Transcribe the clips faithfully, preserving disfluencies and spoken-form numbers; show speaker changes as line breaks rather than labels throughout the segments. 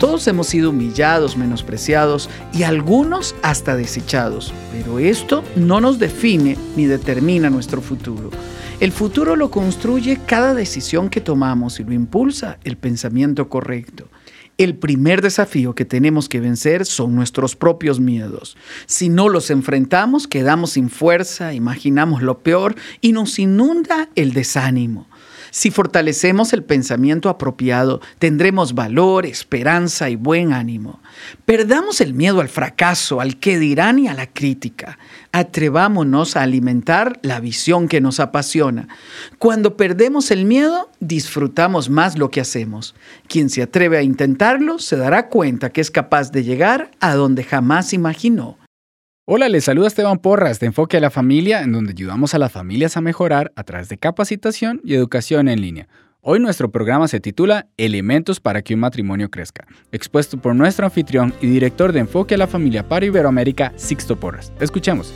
Todos hemos sido humillados, menospreciados y algunos hasta desechados, pero esto no nos define ni determina nuestro futuro. El futuro lo construye cada decisión que tomamos y lo impulsa el pensamiento correcto. El primer desafío que tenemos que vencer son nuestros propios miedos. Si no los enfrentamos, quedamos sin fuerza, imaginamos lo peor y nos inunda el desánimo. Si fortalecemos el pensamiento apropiado, tendremos valor, esperanza y buen ánimo. Perdamos el miedo al fracaso, al qué dirán y a la crítica. Atrevámonos a alimentar la visión que nos apasiona. Cuando perdemos el miedo, disfrutamos más lo que hacemos. Quien se atreve a intentarlo se dará cuenta que es capaz de llegar a donde jamás imaginó.
Hola, les saluda Esteban Porras de Enfoque a la Familia, en donde ayudamos a las familias a mejorar a través de capacitación y educación en línea. Hoy nuestro programa se titula Elementos para que un matrimonio crezca, expuesto por nuestro anfitrión y director de Enfoque a la Familia para Iberoamérica, Sixto Porras. Escuchemos.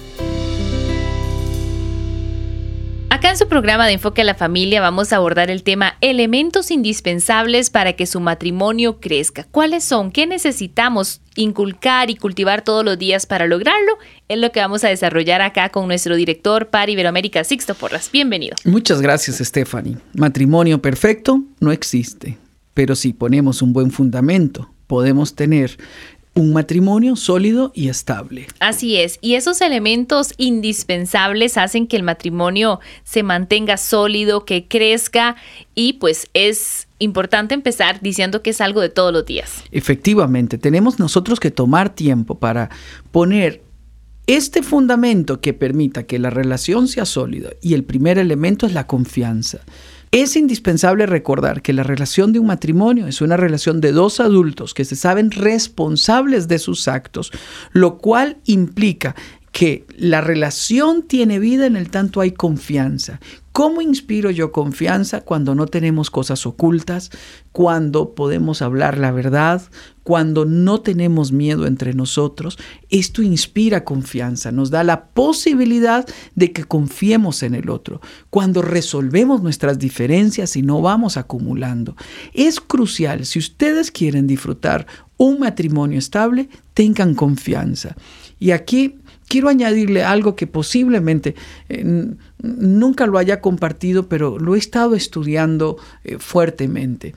Acá en su programa de Enfoque a la Familia vamos a abordar el tema elementos indispensables para que su matrimonio crezca. ¿Cuáles son? ¿Qué necesitamos inculcar y cultivar todos los días para lograrlo? Es lo que vamos a desarrollar acá con nuestro director para Iberoamérica, Sixto Porras. Bienvenido.
Muchas gracias, Stephanie. Matrimonio perfecto no existe, pero si ponemos un buen fundamento, podemos tener un matrimonio sólido y estable.
Así es, y esos elementos indispensables hacen que el matrimonio se mantenga sólido, que crezca, y pues es importante empezar diciendo que es algo de todos los días.
Efectivamente, tenemos nosotros que tomar tiempo para poner este fundamento que permita que la relación sea sólida, y el primer elemento es la confianza. Es indispensable recordar que la relación de un matrimonio es una relación de dos adultos que se saben responsables de sus actos, lo cual implica que la relación tiene vida en el tanto hay confianza. ¿Cómo inspiro yo confianza? Cuando no tenemos cosas ocultas, cuando podemos hablar la verdad, cuando no tenemos miedo entre nosotros. Esto inspira confianza, nos da la posibilidad de que confiemos en el otro. Cuando resolvemos nuestras diferencias y no vamos acumulando. Es crucial, si ustedes quieren disfrutar un matrimonio estable, tengan confianza. Y aquí quiero añadirle algo que posiblemente eh, n- nunca lo haya compartido, pero lo he estado estudiando eh, fuertemente.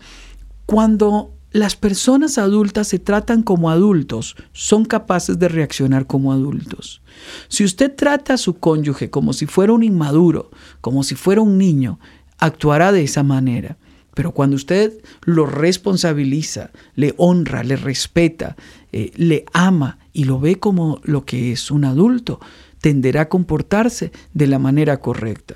Cuando las personas adultas se tratan como adultos, son capaces de reaccionar como adultos. Si usted trata a su cónyuge como si fuera un inmaduro, como si fuera un niño, actuará de esa manera. Pero cuando usted lo responsabiliza, le honra, le respeta, eh, le ama y lo ve como lo que es un adulto, tenderá a comportarse de la manera correcta.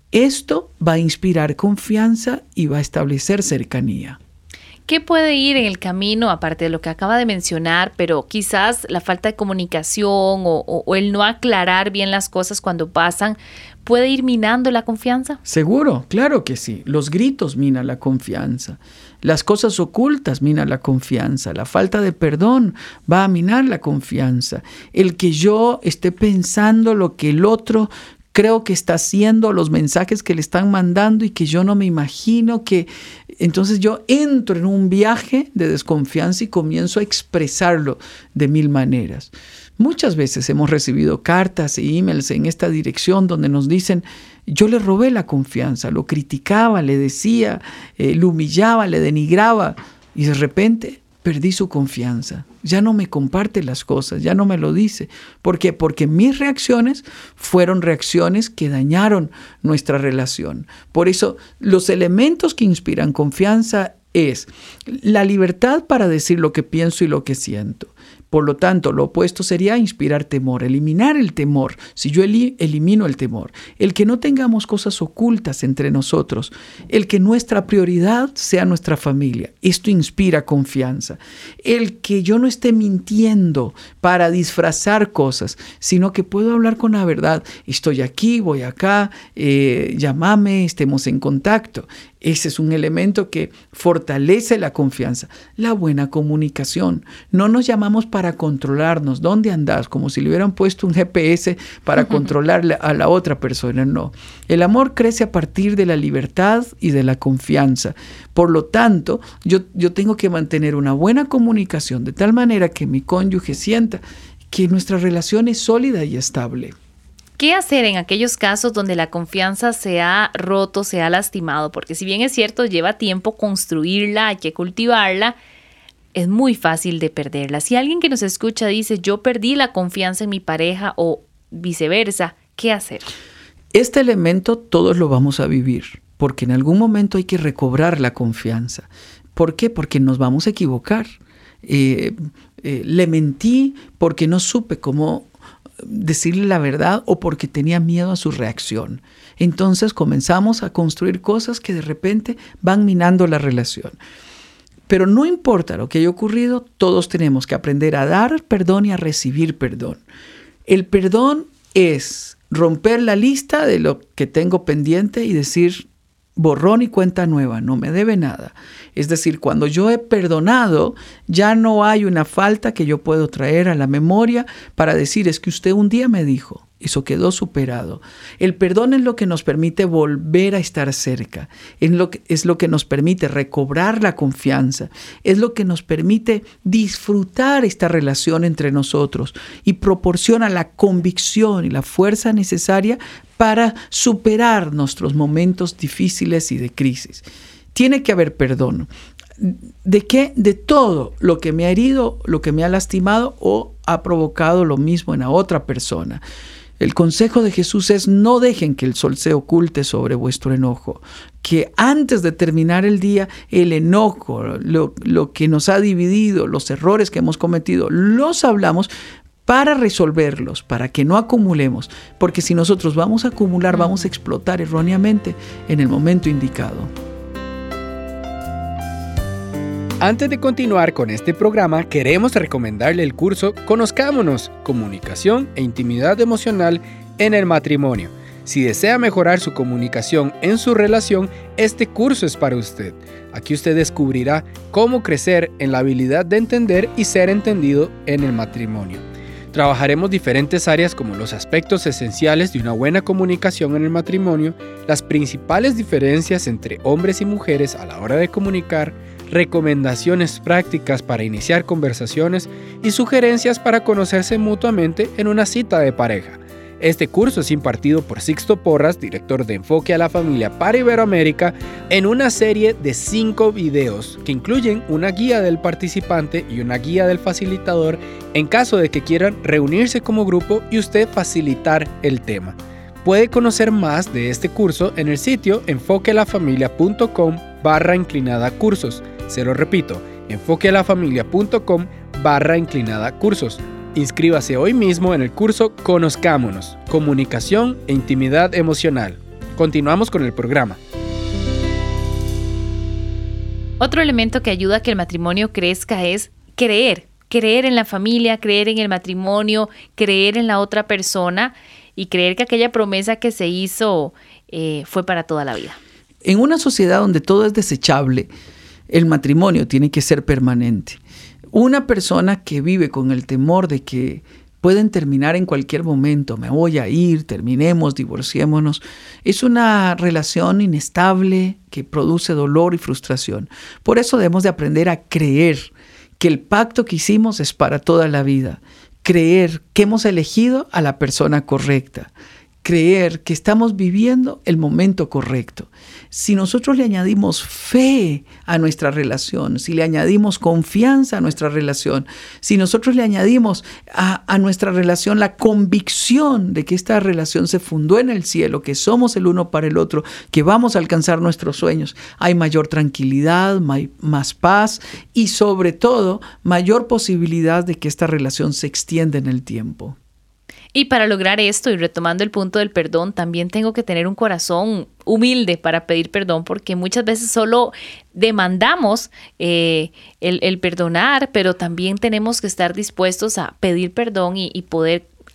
Esto va a inspirar confianza y va a establecer cercanía.
¿Qué puede ir en el camino, aparte de lo que acaba de mencionar, pero quizás la falta de comunicación o, o, o el no aclarar bien las cosas cuando pasan, puede ir minando la confianza?
Seguro, claro que sí. Los gritos minan la confianza. Las cosas ocultas minan la confianza. La falta de perdón va a minar la confianza. El que yo esté pensando lo que el otro creo que está haciendo, los mensajes que le están mandando y que yo no me imagino que... Entonces yo entro en un viaje de desconfianza y comienzo a expresarlo de mil maneras. Muchas veces hemos recibido cartas e emails en esta dirección donde nos dicen, yo le robé la confianza, lo criticaba, le decía, eh, lo humillaba, le denigraba y de repente perdí su confianza. Ya no me comparte las cosas, ya no me lo dice. ¿Por qué? Porque mis reacciones fueron reacciones que dañaron nuestra relación. Por eso, los elementos que inspiran confianza es la libertad para decir lo que pienso y lo que siento. Por lo tanto, lo opuesto sería inspirar temor, eliminar el temor. Si yo eli- elimino el temor, el que no tengamos cosas ocultas entre nosotros, el que nuestra prioridad sea nuestra familia, esto inspira confianza. El que yo no esté mintiendo para disfrazar cosas, sino que puedo hablar con la verdad. Estoy aquí, voy acá, eh, llámame, estemos en contacto. Ese es un elemento que fortalece la confianza. La buena comunicación. No nos llamamos para para controlarnos. ¿Dónde andás? Como si le hubieran puesto un G P S para controlar a la otra persona. No. El amor crece a partir de la libertad y de la confianza. Por lo tanto, yo, yo tengo que mantener una buena comunicación de tal manera que mi cónyuge sienta que nuestra relación es sólida y estable.
¿Qué hacer en aquellos casos donde la confianza se ha roto, se ha lastimado? Porque si bien es cierto, lleva tiempo construirla, hay que cultivarla, es muy fácil de perderla. Si alguien que nos escucha dice, yo perdí la confianza en mi pareja o viceversa, ¿qué hacer?
Este elemento todos lo vamos a vivir, porque en algún momento hay que recobrar la confianza. ¿Por qué? Porque nos vamos a equivocar. Eh, eh, le mentí porque no supe cómo decirle la verdad o porque tenía miedo a su reacción. Entonces comenzamos a construir cosas que de repente van minando la relación. Pero no importa lo que haya ocurrido, todos tenemos que aprender a dar perdón y a recibir perdón. El perdón es romper la lista de lo que tengo pendiente y decir borrón y cuenta nueva, no me debe nada. Es decir, cuando yo he perdonado, ya no hay una falta que yo puedo traer a la memoria para decir, es que usted un día me dijo, eso quedó superado. El perdón es lo que nos permite volver a estar cerca, es lo que, es lo que nos permite recobrar la confianza, es lo que nos permite disfrutar esta relación entre nosotros y proporciona la convicción y la fuerza necesaria para superar nuestros momentos difíciles y de crisis. Tiene que haber perdón. ¿De qué? De todo lo que me ha herido, lo que me ha lastimado o ha provocado lo mismo en la otra persona. El consejo de Jesús es: no dejen que el sol se oculte sobre vuestro enojo, que antes de terminar el día, el enojo, lo, lo que nos ha dividido, los errores que hemos cometido, los hablamos para resolverlos, para que no acumulemos, porque si nosotros vamos a acumular, vamos a explotar erróneamente en el momento indicado.
Antes de continuar con este programa, queremos recomendarle el curso Conozcámonos, Comunicación e Intimidad Emocional en el Matrimonio. Si desea mejorar su comunicación en su relación, este curso es para usted. Aquí usted descubrirá cómo crecer en la habilidad de entender y ser entendido en el matrimonio. Trabajaremos diferentes áreas como los aspectos esenciales de una buena comunicación en el matrimonio, las principales diferencias entre hombres y mujeres a la hora de comunicar, recomendaciones prácticas para iniciar conversaciones y sugerencias para conocerse mutuamente en una cita de pareja. Este curso es impartido por Sixto Porras, director de Enfoque a la Familia para Iberoamérica, en una serie de cinco videos que incluyen una guía del participante y una guía del facilitador en caso de que quieran reunirse como grupo y usted facilitar el tema. Puede conocer más de este curso en el sitio enfoquealafamilia.com barra inclinada cursos. Se lo repito, enfoquealafamilia.com barra inclinada cursos. Inscríbase hoy mismo en el curso Conozcámonos, Comunicación e Intimidad Emocional. Continuamos con el programa.
Otro elemento que ayuda a que el matrimonio crezca es creer. Creer en la familia, creer en el matrimonio, creer en la otra persona y creer que aquella promesa que se hizo eh, fue para toda la vida.
En una sociedad donde todo es desechable, el matrimonio tiene que ser permanente. Una persona que vive con el temor de que pueden terminar en cualquier momento, me voy a ir, terminemos, divorciémonos, es una relación inestable que produce dolor y frustración. Por eso debemos de aprender a creer que el pacto que hicimos es para toda la vida. Creer que hemos elegido a la persona correcta. Creer que estamos viviendo el momento correcto. Si nosotros le añadimos fe a nuestra relación, si le añadimos confianza a nuestra relación, si nosotros le añadimos a, a nuestra relación la convicción de que esta relación se fundó en el cielo, que somos el uno para el otro, que vamos a alcanzar nuestros sueños, hay mayor tranquilidad, may, más paz y sobre todo mayor posibilidad de que esta relación se extienda en el tiempo.
Y para lograr esto, y retomando el punto del perdón, también tengo que tener un corazón humilde para pedir perdón, porque muchas veces solo demandamos eh, el, el perdonar, pero también tenemos que estar dispuestos a pedir perdón y, y poder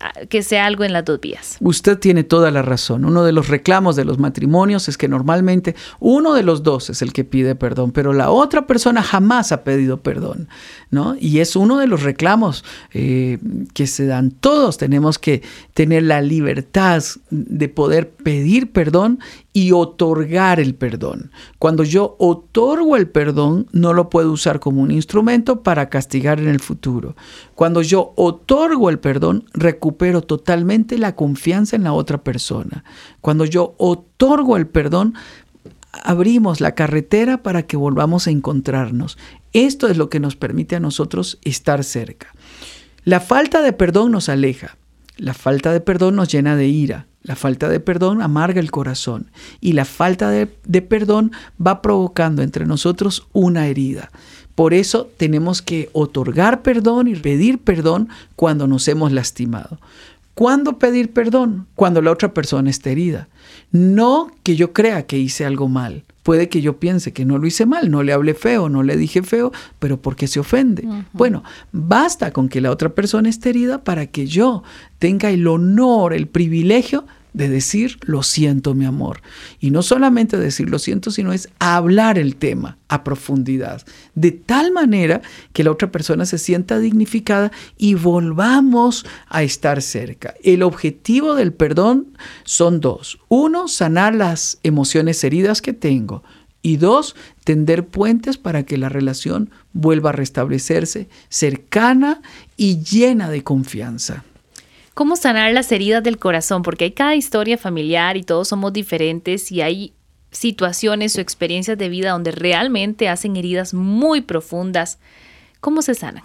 que sea algo en las dos vías.
Usted tiene toda la razón. Uno de los reclamos de los matrimonios es que normalmente uno de los dos es el que pide perdón, pero la otra persona jamás ha pedido perdón, ¿no? Y es uno de los reclamos eh, que se dan. Todos tenemos que tener la libertad de poder pedir perdón y otorgar el perdón. Cuando yo otorgo el perdón, no lo puedo usar como un instrumento para castigar en el futuro. Cuando yo otorgo el perdón, recupero totalmente la confianza en la otra persona. Cuando yo otorgo el perdón, abrimos la carretera para que volvamos a encontrarnos. Esto es lo que nos permite a nosotros estar cerca. La falta de perdón nos aleja. La falta de perdón nos llena de ira. La falta de perdón amarga el corazón. Y la falta de, de perdón va provocando entre nosotros una herida. Por eso tenemos que otorgar perdón y pedir perdón cuando nos hemos lastimado. ¿Cuándo pedir perdón? Cuando la otra persona está herida. No que yo crea que hice algo mal. Puede que yo piense que no lo hice mal, no le hablé feo, no le dije feo, pero ¿por qué se ofende? Uh-huh. Bueno, basta con que la otra persona esté herida para que yo tenga el honor, el privilegio de decir lo siento, mi amor. Y no solamente decir lo siento, sino es hablar el tema a profundidad, de tal manera que la otra persona se sienta dignificada y volvamos a estar cerca. El objetivo del perdón son dos. Uno, sanar las emociones heridas que tengo. Y dos, tender puentes para que la relación vuelva a restablecerse cercana y llena de confianza.
¿Cómo sanar las heridas del corazón? Porque hay cada historia familiar y todos somos diferentes y hay situaciones o experiencias de vida donde realmente hacen heridas muy profundas. ¿Cómo se sanan?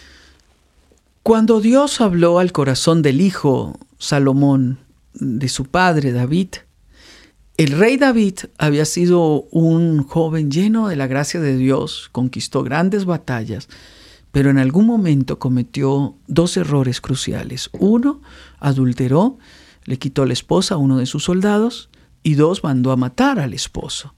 Cuando Dios habló al corazón del hijo Salomón, de su padre David, el rey David había sido un joven lleno de la gracia de Dios, conquistó grandes batallas, pero en algún momento cometió dos errores cruciales. Uno, adulteró, le quitó la esposa a uno de sus soldados, y dos, mandó a matar al esposo.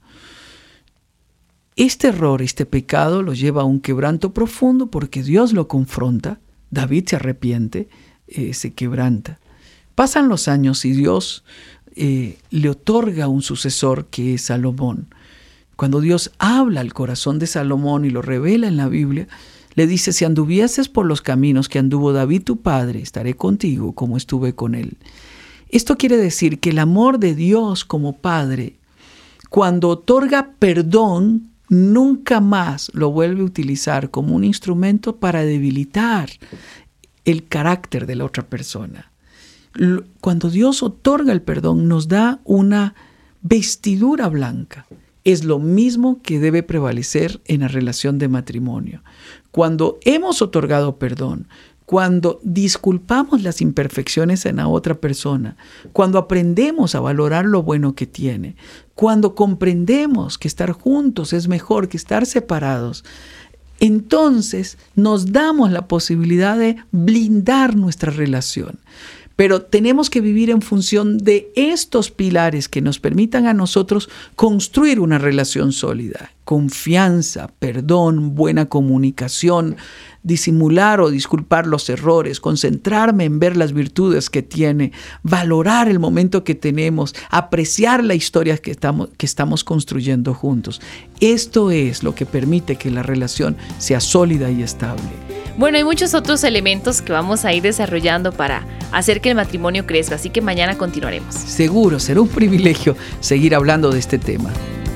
Este error, este pecado, lo lleva a un quebranto profundo porque Dios lo confronta. David se arrepiente, eh, se quebranta. Pasan los años y Dios eh, le otorga un sucesor que es Salomón. Cuando Dios habla al corazón de Salomón y lo revela en la Biblia, le dice: si anduvieses por los caminos que anduvo David tu padre, estaré contigo como estuve con él. Esto quiere decir que el amor de Dios como Padre, cuando otorga perdón, nunca más lo vuelve a utilizar como un instrumento para debilitar el carácter de la otra persona. Cuando Dios otorga el perdón, nos da una vestidura blanca. Es lo mismo que debe prevalecer en la relación de matrimonio. Cuando hemos otorgado perdón, cuando disculpamos las imperfecciones en la otra persona, cuando aprendemos a valorar lo bueno que tiene, cuando comprendemos que estar juntos es mejor que estar separados, entonces nos damos la posibilidad de blindar nuestra relación. Pero tenemos que vivir en función de estos pilares que nos permitan a nosotros construir una relación sólida. Confianza, perdón, buena comunicación, disimular o disculpar los errores, concentrarme en ver las virtudes que tiene, valorar el momento que tenemos, apreciar la historia que estamos, que estamos construyendo juntos. Esto es lo que permite que la relación sea sólida y estable.
Bueno, hay muchos otros elementos que vamos a ir desarrollando para hacer que el matrimonio crezca, así que mañana continuaremos.
Seguro, será un privilegio seguir hablando de este tema.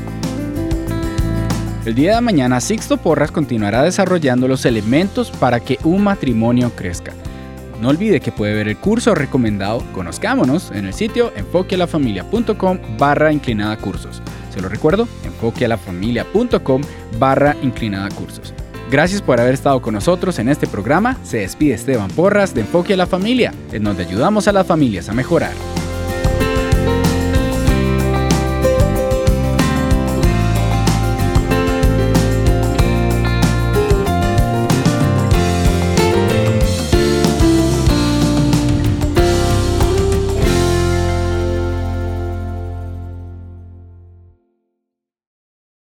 El día de mañana, Sixto Porras continuará desarrollando los elementos para que un matrimonio crezca. No olvide que puede ver el curso recomendado Conozcámonos en el sitio enfoquealafamilia.com barra inclinada cursos. Se lo recuerdo, enfoquealafamilia.com barra inclinada cursos. Gracias por haber estado con nosotros en este programa. Se despide Esteban Porras de Enfoque a la Familia, en donde ayudamos a las familias a mejorar.